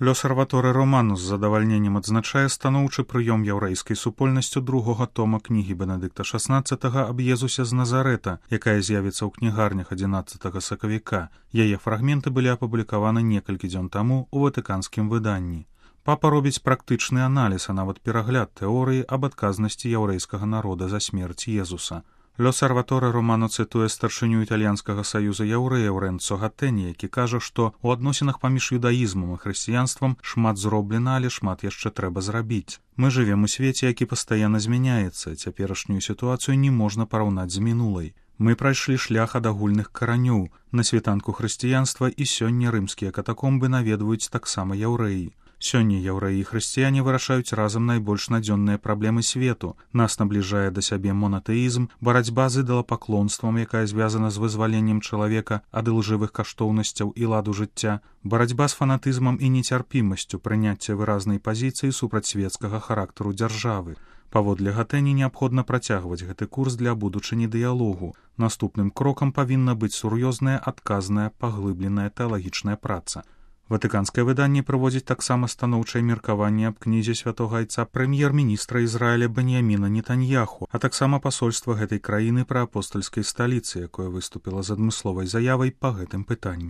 L'Osservatore Romano з задавальненнем адзначае станоўчы прыём яўрэйскай супольнасцю другога тома кнігі Бенедыкта XVI аб Езусе з Назарэта, якая з'явіцца ў кнігарнях 11 сакавіка. Яе фрагменты былі апублікаваны некалькі дзён таму ў ватыканскім выданні. Папа робіць практычны аналіз, а нават перагляд тэорыі аб адказнасці яўрэйскага народа за смерць Езуса. L'Osservatore Romano цытуе старшыню італьянскага саюза яўрэяў Рэнцо Гаттэні, які кажа, што ў адносінах паміж юдаізмам і хрысціянствам шмат зроблена, але шмат яшчэ трэба зрабіць. Мы жывем у свеце, які пастаянна змяняецца, цяперашнюю сітуацыю не можна параўнаць з мінулай. Мы прайшлі шлях ад агульных каранёў. На світанку хрысціянства і сёння рымскія катакомбы наведваюць таксама яўрэі. Сёння яўрэі і хрысціяне вырашаюць разам найбольш надзённыя праблемы свету. Нас набліжае да сябе монатэізм, барацьба з ідалапаклонствам, якая звязана з вызваленнем чалавека ад ілжывых каштоўнасцяў і ладу жыцця, барацьба з фанатызмам і нецярпімасцю, прыняцце выразнай пазіцыі супраць свецкага характару дзяржавы. Паводле Гаттэні неабходна працягваць гэты курс для будучыні дыялогу. Наступным крокам павінна быць сур'ёзная, адказная, паглыбленая тэалагічная праца. Ватыканскае выданне прыводзіць таксама станоўчае меркаванне аб кнізе святога айца прэм'ер-міністра Ізраіля Беньяміна Нетаньяху, а таксама пасольства гэтай краіны пры апостальскай сталіцы, якое выступіла з адмысловай заявай па гэтым пытанні.